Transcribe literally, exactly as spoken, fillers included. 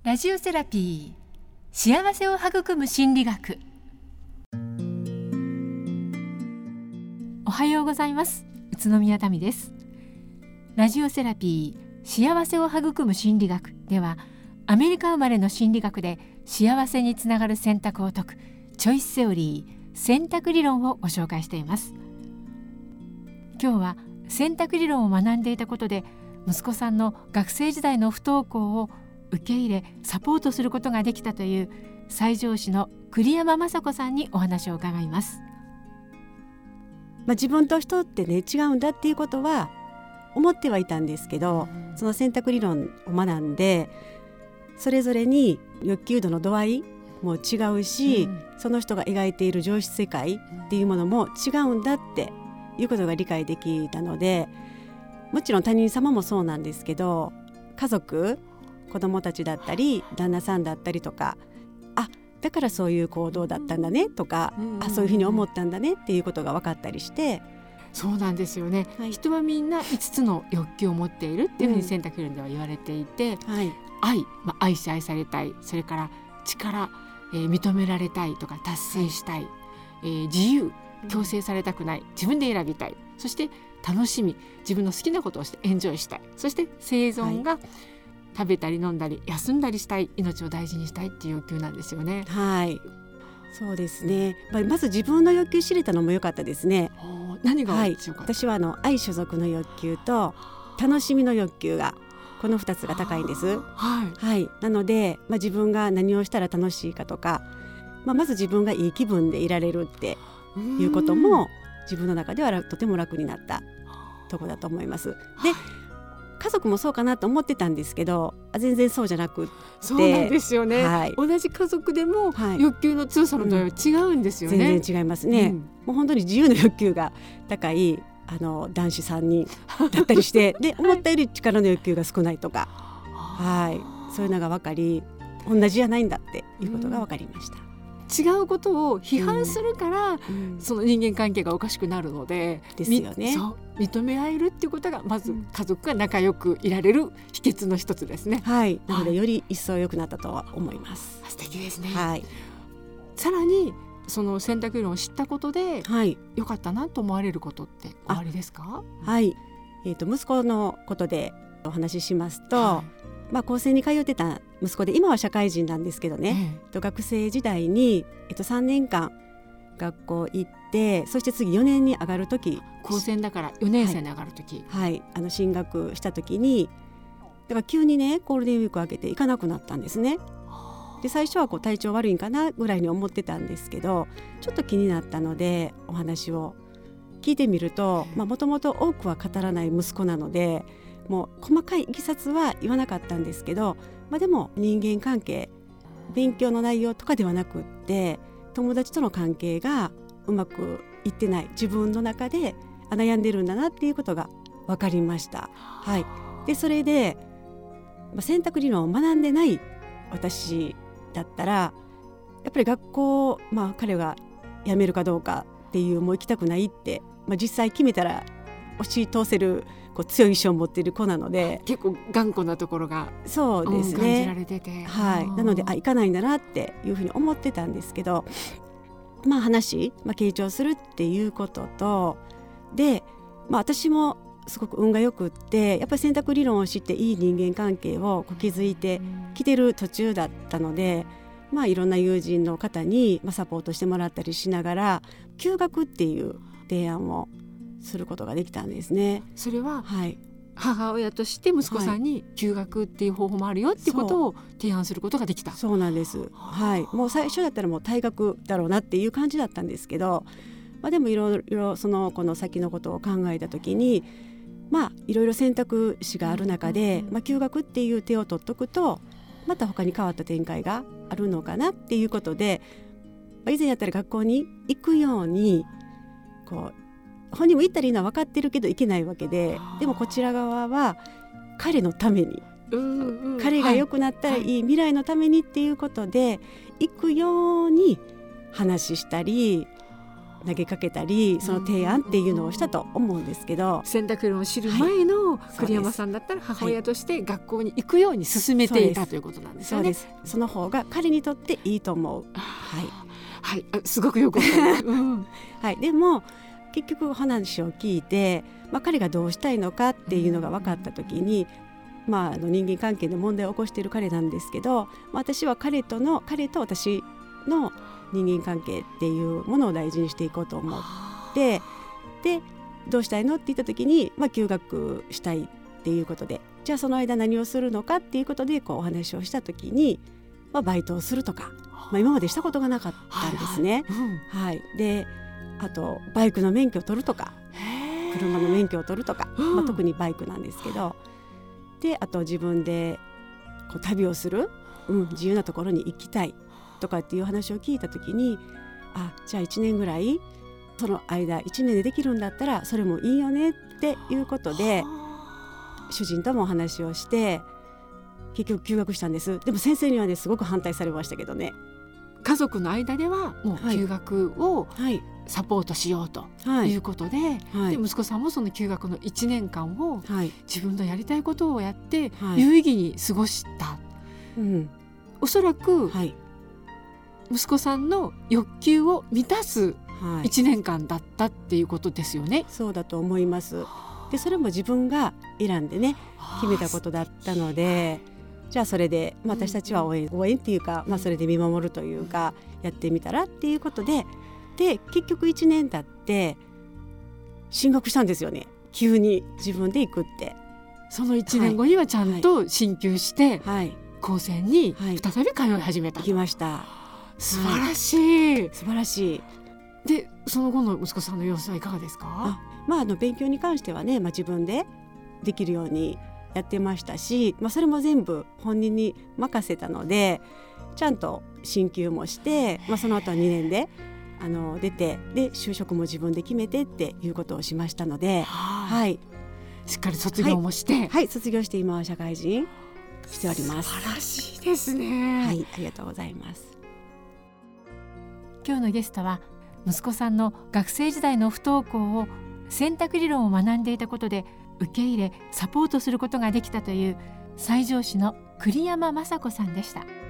ラジオセラピー、幸せを育む心理学。おはようございます。宇都宮民です。ラジオセラピー、幸せを育む心理学では、アメリカ生まれの心理学で幸せにつながる選択を説くチョイスセオリー、選択理論をご紹介しています。今日は選択理論を学んでいたことで、息子さんの学生時代の不登校を受け入れサポートすることができたという西条市の栗山雅子さんにお話を伺います。 まあ、自分と人ってね違うんだっていうことは思ってはいたんですけど、その選択理論を学んで、それぞれに欲求度の度合いも違うし、うん、その人が描いている上質世界っていうものも違うんだっていうことが理解できたので、もちろん他人様もそうなんですけど、家族、子供たちだったり旦那さんだったりとか、あ、だからそういう行動だったんだねとか、うん、あ、そういうふうに思ったんだねっていうことが分かったりして。 そうなんですよね、はい、人はみんないつつの欲求を持っているっていうふうに選択理論では言われていて、うん、はい、愛、まあ、愛し愛されたい、それから力、えー、認められたいとか達成したい、はい、えー、自由、強制されたくない、自分で選びたい、そして楽しみ、自分の好きなことをしてエンジョイしたい、そして生存が、はい、食べたり飲んだり休んだりしたい、命を大事にしたいっていう欲求なんですよね。 はい、そうですね、まあ、まず自分の欲求知れたのも良かったですね。 何が強かった？ はい、私はあの愛所属の欲求と楽しみの欲求が、このふたつが高いんです。はい、はい、なので、まあ、自分が何をしたら楽しいかとか、まあ、まず自分がいい気分でいられるっていうことも自分の中ではとても楽になったところだと思います。で、家族もそうかなと思ってたんですけど、全然そうじゃなくって。 そうなんですよね、はい、同じ家族でも欲求の強さの度合いは違うんですよね、 うん、全然違いますね、うん、もう本当に自由の欲求が高いあの男子さんにんだったりしてで、思ったより力の欲求が少ないとか、はい、そういうのが分かり、同じじゃないんだっていうことが分かりました。うん、 違うことを批判するから、うん、その人間関係がおかしくなるので、 ですよね。 そう、認め合えるっていうことがまず家族が仲良くいられる秘訣の一つですね。 はい、なのでより一層良くなったとは思います。 素敵ですね、 はい、 さらにその選択理論を知ったことで、はい、良かったなと思われることっておありですか？ はい、えーと、息子のことでお話ししますと、はい、まあ、高専に通ってた息子で、今は社会人なんですけどね、ええ、学生時代に、えっと、さんねんかん学校行って、そして次よねんに上がるとき、 高専だからよねん生に上がるとき、 はい、はい、あの進学したときに、だから急にねゴールデンウィーク明けて行かなくなったんですね。で、最初はこう体調悪いんかなぐらいに思ってたんですけど、ちょっと気になったのでお話を聞いてみると、もともと多くは語らない息子なので、もう細かいいきさつは言わなかったんですけど、まあ、でも人間関係、勉強の内容とかではなくって、友達との関係がうまくいってない、自分の中で悩んでるんだなっていうことが分かりました。はい、でそれで、まあ、選択理論を学んでない私だったら、やっぱり学校、まあ、彼が辞めるかどうかっていう、もう行きたくないって、まあ、実際決めたら押し通せるこう強い意志を持っている子なので、 結構頑固なところがそうですね、 感じられてて、 はい、なのであ行かないんだなっていうふうに思ってたんですけど、まあ、話、まあ、傾聴するっていうこととで、まあ、私もすごく運がよくって、やっぱり選択理論を知っていい人間関係を築いてきてる途中だったので、まあ、いろんな友人の方にサポートしてもらったりしながら、休学っていう提案をすることができたんですね。 それは、はい、母親として息子さんに休学っていう方法もあるよっていうことを提案することができた。 そう、そうなんです、はい、もう最初だったらもう退学だろうなっていう感じだったんですけど、まあ、でもいろいろその子の先のことを考えたときに、まあ、いろいろ選択肢がある中で、まあ、休学っていう手を取っとくと、また他に変わった展開があるのかなっていうことで、まあ、以前やったら学校に行くようにこう本人も行ったらいいのは分かってるけど行けないわけで、でもこちら側は彼のために、うんうん、彼が良くなったらいい、はい、未来のためにっていうことで行くように話したり、 投げかけたりその提案っていうのをしたと思うんですけど、 選択論を知る前の栗山さんだったら母親として学校に行くように勧めていたということなんですよね。 そうです。その方が彼にとっていいと思う。 はい、はい、すごくよくわかります、うんはい、でも結局話を聞いて、まあ、彼がどうしたいのかっていうのが分かった時に、まあ、あの人間関係で問題を起こしている彼なんですけど、まあ、私は彼との彼と私の人間関係っていうものを大事にしていこうと思ってでどうしたいのって言った時に、まあ、休学したいっていうことで、じゃあその間何をするのかっていうことでこうお話をした時に、まあ、バイトをするとか、まあ、今までしたことがなかったんですね。はい、はいはい、であとバイクの免許を取るとか車の免許を取るとか、まあ、特にバイクなんですけど、であと自分でこう旅をする、うん、自由なところに行きたいとかっていう話を聞いた時に、あじゃあいちねんぐらいその間いちねんでできるんだったらそれもいいよねっていうことで主人ともお話をして結局休学したんです。でも先生にはねすごく反対されましたけどね。 家族の間ではもう休学をサポートしようということで、はいはい、で息子さんもその休学のいちねんかんを自分のやりたいことをやって有意義に過ごした、はいうん、おそらく、はい、息子さんの欲求を満たすいちねんかんだったっていうことですよね。 そうだと思います。でそれも自分が選んでね決めたことだったので、じゃあそれで、まあ、私たちは応援、応援っていうか、まあ、それで見守るというかやってみたらっていうことで、で結局いちねん経って進学したんですよね。急に自分で行くって。 そのいちねんごにはちゃんと進級して、はい、高専に再び通い始めた、 はい、行きました。 素晴らしい、 はい、素晴らしい。 でその後の息子さんの様子はいかがですか？ あ、まあ、あの勉強に関してはね、まあ、自分でできるようにやってましたし、まあ、それも全部本人に任せたのでちゃんと進級もして、まあ、その後はにねんであの出てで就職も自分で決めてっていうことをしましたので、はい、 しっかり卒業もして、 はいはい、卒業して今は社会人しております。 素晴らしいですね。 はい、ありがとうございます。 今日のゲストは息子さんの学生時代の不登校を選択理論を学んでいたことで受け入れサポートすることができたという西条市の栗山雅子さんでした。